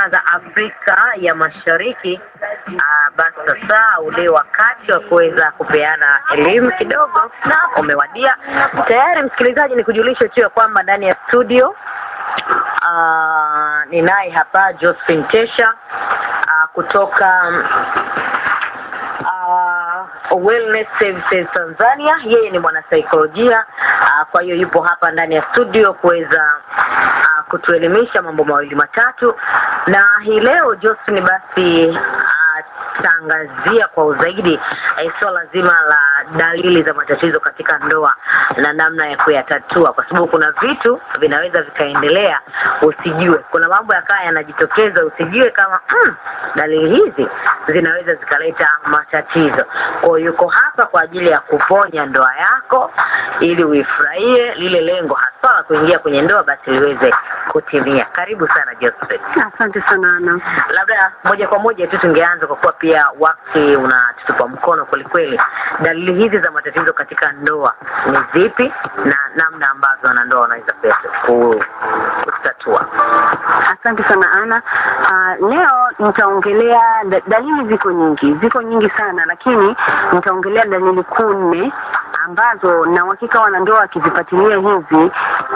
saa za Afrika ya Mashariki. Basi sasa ule wakati wa kuweza kupeana elimu kidogo na umewadia. Tayari msikilizaji, ni kujulisha tu ya kwamba ndani ya studio ninaye hapa Josephine Tesha kutoka Wellness Services Tanzania. Yeye ni mwanasaikolojia, kwa hiyo yupo hapa ndani ya studio kuweza kutuelimisha mambo mawili matatu. Na hii leo Josephine basi tangazia kwa uzaidi swala zima la dalili za matatizo katika ndoa na namna ya kuyatatua, kwa sababu kuna vitu vinaweza vikaendelea usijue. Kuna mambo yakaya yanajitokeza usijue kama dalili hizi zinaweza zikaleta matatizo. Kwa hiyo yuko hapa kwa ajili ya kuponya ndoa yako ili uifurahie lile lengo hasa la kuingia kwenye ndoa basi liweze kutimia. Karibu sana Josephine. Asante sana Ana. Labda moja kwa moja tu tungeanza kwa kuwa pia wakati unatutupa mkono kweli. Dalili hizi za matatizo katika ndoa ni zipi na namna ambazo wanandoa wanaweza kutatua? Asante sana Ana. Leo nitaongelea dalili ziko nyingi sana, lakini nitaongelea dalili 4 ambazo na uhakika wanandoa wakizifuatilia hizi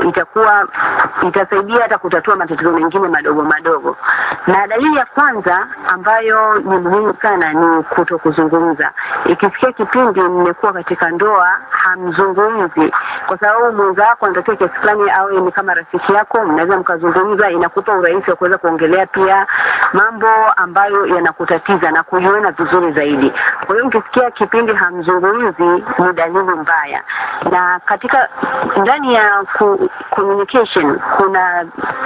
itasaidia hata kutatua matatizo mengine madogo. Na dalili ya kwanza ambayo ni muhimu sana ni kutokuzungumza. Ikifikia kipindi mmekuwa katika ndoa hamzungumzi, kwa sababu mwenza wako anatakiwa kiasi fulani awe ni kama rafiki yako, mnaweza mkazungumza, inakupa urahisi wa kuweza kuongelea pia mambo ambayo yanakutatiza na kuiona vizuri zaidi. Kwa hiyo mkisikia kipindi hamzungumzi ni dalili mbaya. Na katika ndani ya communication kuna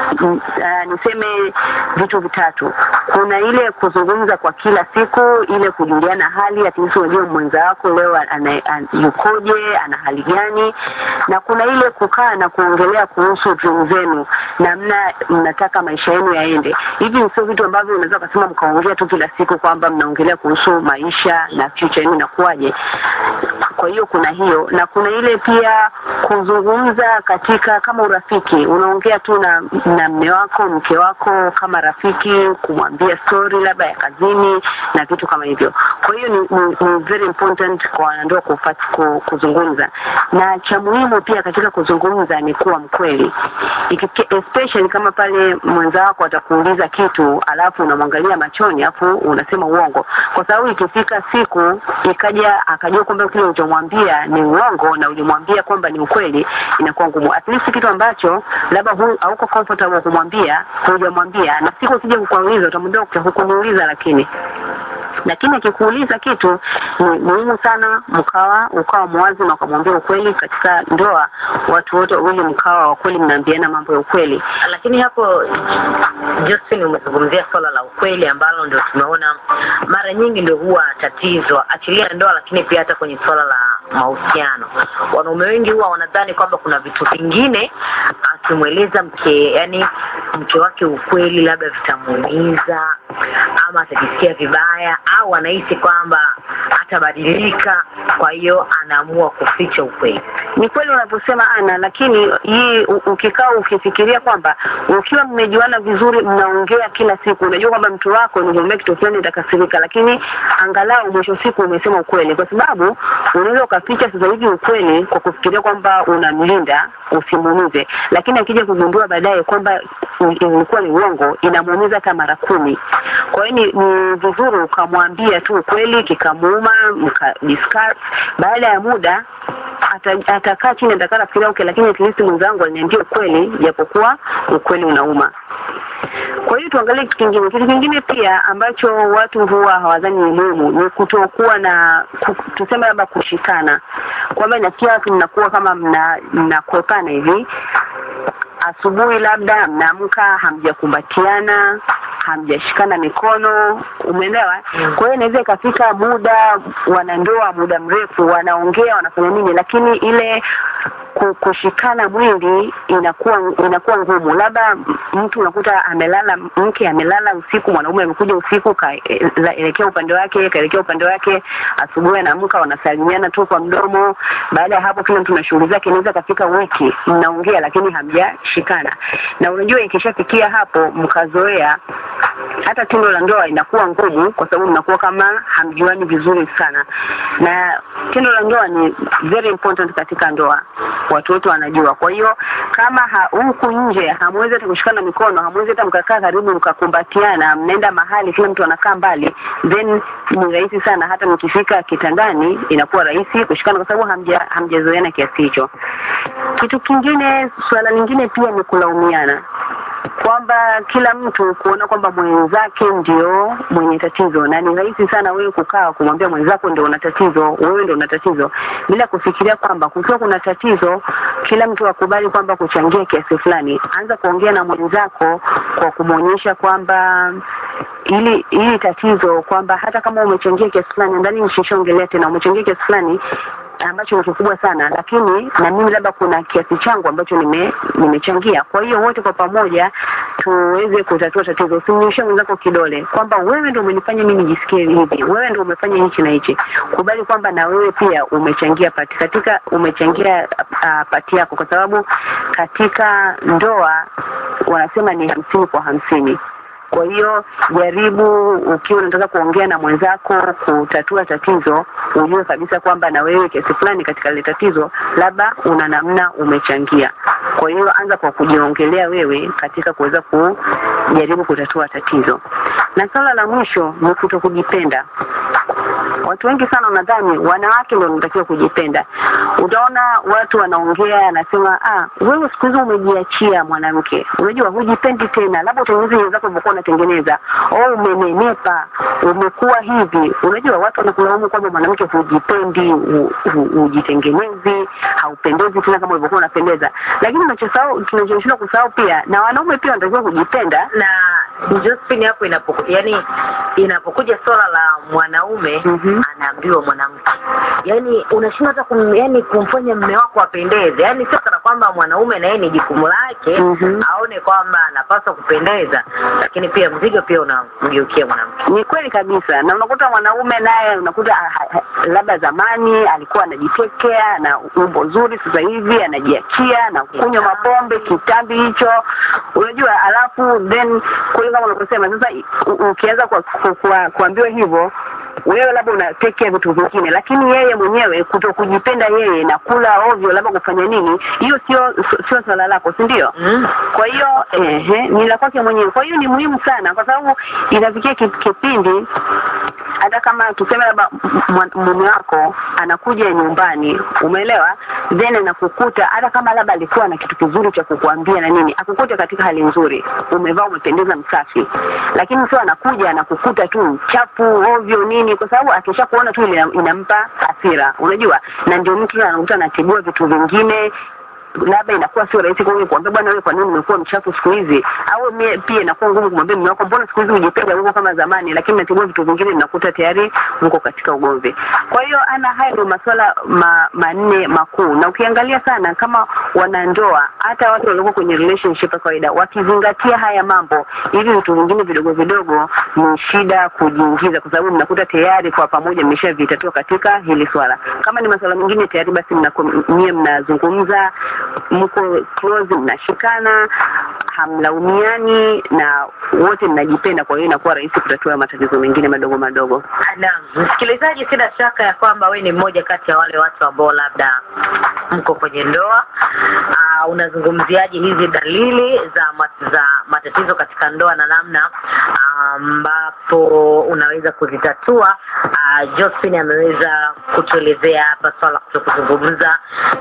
niseme vitu vitatu. Kuna ile kuzungumza kwa kila siku, ile kujuliana hali, ati unajua mwenza wako leo yukoje, ana hali gani, na kuna ile kukaa na kuongelea kuhusu dream zenu, namna mnataka maisha yenu yaende. Hivi sio vitu ambavyo unaweza kusema mkaongea tu kila siku kwamba mnaongelea kuhusu maisha na future yenu inakuaje. Kwa hiyo kuna hiyo, na kuna ile pia kuzungumza katika kama urafiki, unaongea tu na mume wako, mke wako kama rafiki, kumwambia story labda ya kazini na vitu kama hivyo. Kwa hiyo ni very important kwa wanandoa kuzungumza. Na cha muhimu pia katika kuzungumza ni kuwa mkweli. Especially kama pale mwenza wako atakuuliza kitu alafu unamwangalia machoni alafu unasema uongo. Kwa sababu ikifika siku akajua kwamba kile unachomwambia ni uongo na ulimwambia kwamba ni ukweli, inakuwa ngumu. At least kitu ambacho labda hauko comfortable kumwambia, hujamwambia, na siku ukija kukuuliza utamwambia hukuniuliza, lakini akikuuliza kitu ni muhimu sana ukawa mwazi na ukamwambia ukweli. Katika ndoa watu wote wale mkawa wa kweli, mnaambiana mambo ya ukweli. Lakini hapo Josephine umezungumzia swala la ukweli ambalo ndio tumeona mara nyingi ndio huwa tatizo, achilia ndoa lakini pia hata kwenye swala la mahusiano. Wanaume wengi huwa wanadhani kwamba kuna vitu vingine akimweleza mke wake ukweli labda vitamuumiza ama atajisikia vibaya au anahisi kwamba atabadilika, kwa hiyo anaamua kuficha ukweli. Ni kweli unaposema Ana, lakini hii ukikaa ukifikiria kwamba ukiwa mmejuana vizuri, mnaongea kila siku, unajua kwamba mtu wako ni kitu fulani atakasirika, lakini angalau mwisho siku umesema ukweli. Kwa sababu unaweza ukaficha sasa hivi ukweli kwa kufikiria kwamba unamlinda usimuumize, lakini akija kugundua baadaye kwamba ilikuwa ni uongo, inamuumiza kama mara 10. Kwa hiyo ni vizuri ukamwambia tu ukweli, kikamuuma mkadiscuss. Baada ya muda atakaa chini atakafikiria lakini at least mwenzangu aliniambia ukweli, japokuwa ukweli unauma. Kwa hiyo tuangalie kitu kingine pia ambacho watu huwa hawadhani muhimu ni kutokuwa na tuseme labda kushikana. Kwamba inasikia mnakuwa kama mnakuepana hivi. Asubuhi labda mnaamka hamjakumbatiana, hamjashikana mikono, umeelewa? Kwa hiyo inaweza ikafika muda wanandoa muda mrefu wanaongea wanafanya nini, lakini ile kushikana mwili inakuwa ngumu. Labda mtu unakuta mke amelala usiku, mwanaume amekuja usiku kaelekea upande wake, kaelekea upande wake, asubuhi anaamka wanasalimiana tu kwa mdomo. Baada ya hapo kila mtu na shughuli zake, inaweza kafika wiki mnaongea lakini hamjashikana. Na unajua ikishafikia hapo mkazoea, hata tendo la ndoa inakuwa ngumu kwa sababu mnakuwa kama hamjuani vizuri sana. Na tendo la ndoa ni very important katika ndoa. Watu wote wanajua. Kwa hiyo kama huku nje hamwezi hata kushikana mikono, hamwezi hata mkakaa karibu mkakumbatiana, mnaenda mahali kila mtu anakaa mbali, then ni rahisi sana hata mkifika kitandani inakuwa rahisi kushikana kwa sababu hamjazoeana kiasi hicho. Kitu kingine, swala lingine pia ni kulaumiana. Kwamba kila mtu kuona kwamba mwenzake ndio mwenye tatizo, na ni rahisi sana wewe kukaa kumwambia mwenzako ndio una tatizo, wewe ndio una tatizo, bila kufikiria kwamba kukiwa kuna tatizo kila mtu akubali kwamba kuchangia kiasi fulani. Anza kuongea na mwenzako kwa kumuonyesha kwamba ili tatizo, kwamba hata kama umechangia kiasi fulani, ndani mshishaongelea tena umechangia kiasi fulani ambacho ni kikubwa sana, lakini na mimi labda kuna kiasi changu ambacho nimechangia. Kwa hiyo wote kwa pamoja tuweze kutatua tatizo. Usimnyoshe mwenzako kidole kwamba wewe ndio umenifanya mimi nijisikie hivi, wewe ndio umefanya hichi na hichi. Kubali kwamba na wewe pia umechangia pati yako, kwa sababu katika ndoa wanasema ni 50 kwa 50. Kwa hiyo jaribu, ukiwa unataka kuongea na mwenzako kutatua tatizo, ujue kabisa kwamba na wewe kiasi fulani katika ile tatizo labda una namna umechangia. Kwa hiyo anza kwa kujiongelea wewe katika kuweza kujaribu kutatua tatizo. Na swala la mwisho ni kutokujipenda. Watu wengi sana wanadhani wanawake ndio wanatakiwa kujipenda. Utaona watu wanaongea anasema wewe siku hizo umejiachia mwanamke. Unajua hujipendi tena. Labda utengeneze wenzako walikuwa wanatengeneza. Umenenepa, umekuwa hivi. Unajua watu wanakulaumu kwamba mwanamke hujipendi, hujitengenezi, haupendezi tena kama ulivyokuwa unapendeza. Lakini tunachosahau kusahau pia na wanaume pia wanatakiwa kujipenda. Na Josephine hapo inapokuja swala la mwanaume anaambiwa mwanamke. Yaani unashinda hata kumfanya mume wako apendeze. Yaani sio kana kwamba mwanaume na yeye ni jukumu lake aone kwamba anapaswa kupendeza, lakini pia mzigo pia unamgeukia mwanamke. Ni kweli kabisa. Na unakuta mwanaume naye unakuta labda zamani alikuwa anajitekea na umbo zuri, sasa hivi anajiachia na kunywa mapombe kitambi hicho. Unajua alafu then kule kama unavyosema sasa ukianza kuambiwa hivyo wewe labda unatekea vitu vingine, lakini yeye mwenyewe kutokujipenda yeye na kula ovyo labda kufanya nini, hiyo sio swala lako, si ndio? Kwa hiyo ni la kwake mwenyewe. Kwa hiyo ni muhimu sana kwa sababu inafikia kipindi hata kama tuseme labda mume wako anakuja nyumbani, umeelewa, then anakukuta hata kama labda alikuwa na kitu kizuri cha kukuambia na nini, akukuta katika hali nzuri, umevaa umependeza msafi, lakini sio anakuja anakukuta tu chafu ovyo nini, kwa sababu akishakuona tu inampa hasira, unajua. Na ndio mtu anakuta anatibua vitu vingine, labda inakuwa sio rahisi kumwambia bwana wewe kwa nini umekuwa mchafu siku hizi, au pia inakuwa ngumu kumwambia mume wako mbona siku hizi hujipenda huko kama zamani, lakini natibua vitu vingine mnakuta tayari mko katika ugomvi. Kwa hiyo haya ndio masuala manne makuu. Na ukiangalia sana kama wanandoa, hata watu walio kwenye relationship kwa kawaida, wakizingatia haya mambo, hivi vitu vingine vidogo vidogo ni shida kujiingiza, kwa sababu mnakuta tayari kwa pamoja mmeshavitatua katika hili swala. Kama ni masuala mengine tayari basi mnazungumza, mko close, mnashikana, hamlaumiani na wote mnajipenda. Kwa hiyo inakuwa rahisi kutatua matatizo mengine madogo madogo. Naam, msikilizaji, sina shaka ya kwamba wewe ni mmoja kati ya wale watu ambao labda mko kwenye ndoa. Unazungumziaje hizi dalili za matatizo katika ndoa na namna ambapo unaweza kuzitatua? Josephine ameweza kutuelezea hapa swala kutokuzungumza,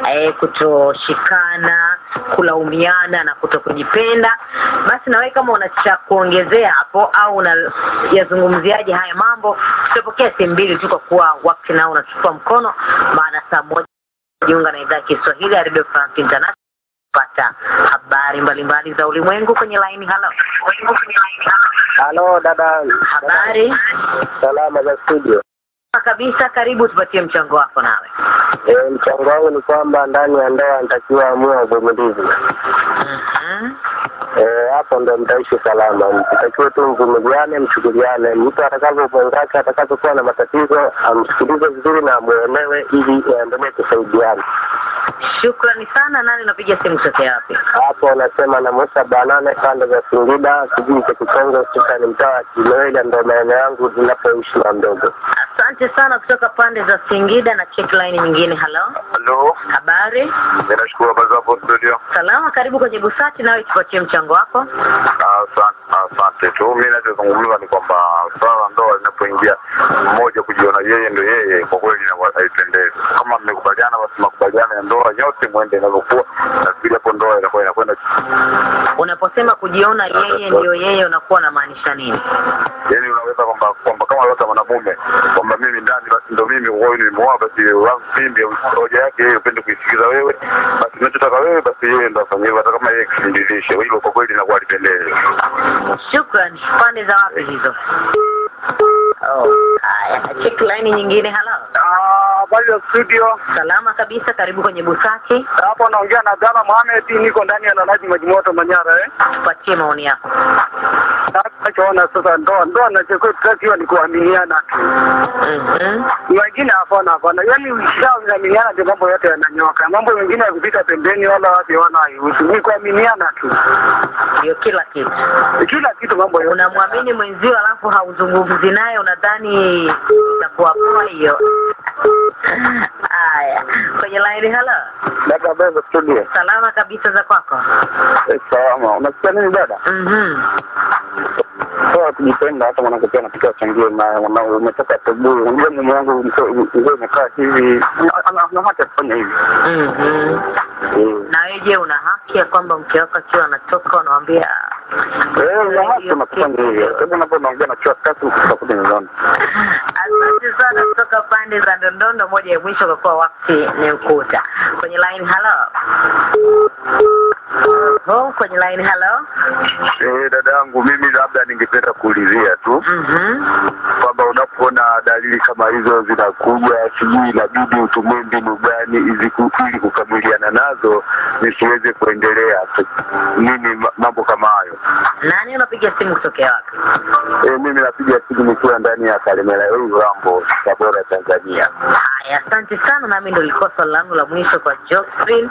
kutoshikana, kulaumiana na kutokujipenda. Basi na wewe kama unacha kuongezea hapo au unayazungumziaje haya mambo, tutapokea simu mbili tu kwa kuwa wakati nao unachukua mkono. Maana saa moja jiunga na idhaa ya Kiswahili ya Radio France International kupata habari mbalimbali za ulimwengu kwenye line. Halo dada. Habari? Salama za studio. Kabisa, karibu tupatie mchango wako nawe. Mchango wangu ni kwamba ndani ya ndoa nitakiwa amua uvumilivu. Hapo ndo mtaishi salama. Mtakiwa tu mvumiliane, mchukuliane. Mtu atakapokuangaka, atakapokuwa na matatizo, amsikilize vizuri na muelewe ili aendelee kusaidiana. Shukrani sana. Nani unapiga simu kutoka wapi? Hapo unasema na Musa Banane, pande za Singida, kijiji cha Kikongo, hususan mtaa wa Kilowela, ndo maeneo yangu ninapoishi na mdogo. Asante sana kutoka pande za Singida. Na check line nyingine. Hello. Habari? Ninashukuru baba hapo studio. Salama, karibu kwenye Busati, nawe tupatie mchango wako. Asante tu. Mimi ninachozungumza ni kwamba swala ndoa linapoingia mmoja kujiona yeye ndio yeye, kwa kweli haipendezi. Kama mmekubaliana basi makubaliano ya ndoa nyote muende inavyokuwa, nafikiri hapo ndoa inakwenda. Unaposema kujiona yeye ndio yeye, unakuwa unamaanisha nini? Yaani unaweza kwamba kama yote mwanamume kwamba mimi ndani basi ndio mimi, wewe ni mmoja basi wangu mimi, hoja yake yeye upende kuisikiza wewe, basi unachotaka wewe basi yeye ndio afanye hivyo, hata kama yeye kisindishe hilo, kwa kweli inakuwa lipendeze. Shukrani. Pande za wapi hizo? Haya, check line nyingine. Habari ya studio. Salama kabisa, karibu kwenye Busati. Hapo naongea na Abdalla Mohamed, niko ndani ya Nanaji Majimoto Manyara. Tupatie maoni yako. Nachoona sasa ndoa na cheko tutakiwa ni kuaminiana tu. Wengine hapana. Yaani ukishaaminiana ndio mambo yote yananyoka. Mambo mengine ya kupita pembeni wala wapi wana hiyo. Ni kuaminiana tu. Ndio kila kitu. Kila kitu mambo yote. Unamwamini mwenzio alafu hauzungumzi naye, unadhani itakuwa poa hiyo. Haya, kwenye line. Dada baba studio. Salama kabisa, za kwako? Salama. Unasikia nini dada? Kwa kujipenda, hata mwanangu pia anataka changie na umetoka asubuhi. Unajua mume wangu mzee amekaa hivi, ana haki ya kufanya hivi. Na wewe je, una haki ya kwamba mke wako akiwa anatoka unamwambia una haki ya kufanya hivi? Hebu unapoongea na chua kasi utakuta nyumbani. Asante sana kutoka pande za Ndondondo, moja ya mwisho kwa kuwa wakati ni ukuta. Kwenye line. Kwenye line. Dada yangu, mimi labda ningependa kuulizia tu kwamba unapoona dalili kama hizo zinakuja, sijui inabidi utumie mbinu gani ili kukabiliana nazo nisiweze kuendelea nini mambo kama hayo. Nani unapiga simu kutoka wapi? Mimi napiga simu nikiwa ndani ya Kalemera Rambo, Tabora, Tanzania. Haya, asante sana. Nami ndio lilikuwa swali langu la mwisho kwa Josephine.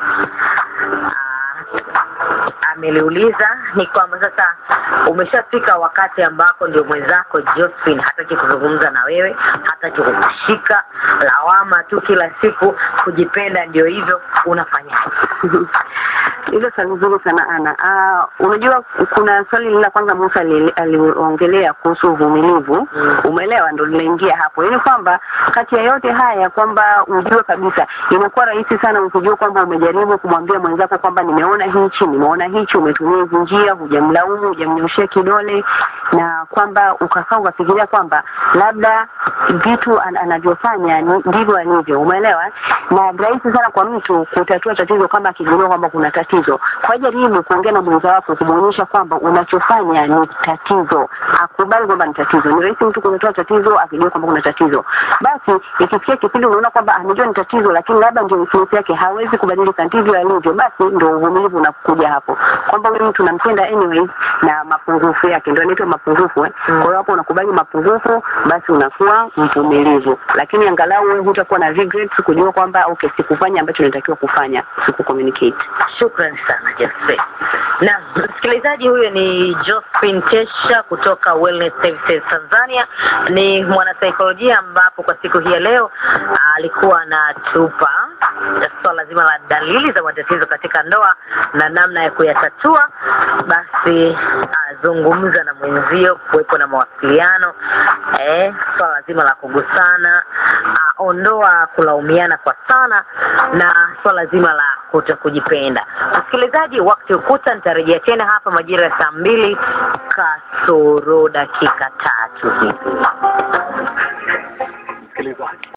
Ameliuliza ni kwamba sasa umeshafika wakati ambako ndio mwenzako Josephine hataki kuzungumza na wewe, hataki kukushika, lawama tu kila siku, kujipenda ndio hivyo, unafanyaje? Hilo swali nzuri sana Ana. Unajua kuna swali la kwanza Musa aliongelea kuhusu uvumilivu. Umeelewa, ndio linaingia hapo. Yaani kwamba kati ya yote haya kwamba ujue kabisa inakuwa rahisi sana ukijua kwamba umejaribu kumwambia mwenzako kwamba nimeona hichi, umetumia hizo njia, hujamlaumu, hujamnyoshia kidole, na kwamba ukakaa ukafikiria kwamba labda vitu anavyofanya ndivyo alivyo. Umeelewa? Na rahisi sana kwa mtu kutatua tatizo kama akigundua kwamba kuna tatizo. Kwa jaribu kuongea na mwenza wako kumuonyesha kwamba unachofanya ni tatizo. Akubali kwamba ni tatizo. Ni rahisi mtu kutatua tatizo akijua kwamba kuna tatizo. Basi ikifikia kipindi unaona kwamba amejua ni tatizo lakini labda ndio msimamo yake hawezi kubadilika ndivyo alivyo, basi ndio uvumilivu unakuja hapo. Kwamba wewe mtu unampenda anyway na mapungufu yake ndio inaitwa mapungufu. Kwa hiyo hapo unakubali mapungufu, basi unakuwa mvumilivu. Lakini angalau wewe hutakuwa na regrets kujua kwamba okay, sikufanya ambacho nilitakiwa kufanya, sikucommunicate. Shukrani sana Josephine. Na msikilizaji, huyo ni Josephine Tesha kutoka Wellness Services Tanzania. Ni mwanasaikolojia ambapo kwa siku hii ya leo alikuwa anatupa swala zima la dalili za matatizo katika ndoa na namna ya kuyatatua. Basi zungumza na mwenzio, kuwepo na mawasiliano, swala zima la kugusana, ondoa kulaumiana kwa sana, na swala zima la kutokujipenda. Msikilizaji, wakati ukuta, nitarejea tena hapa majira ya saa 2 kasoro dakika 3 hivi.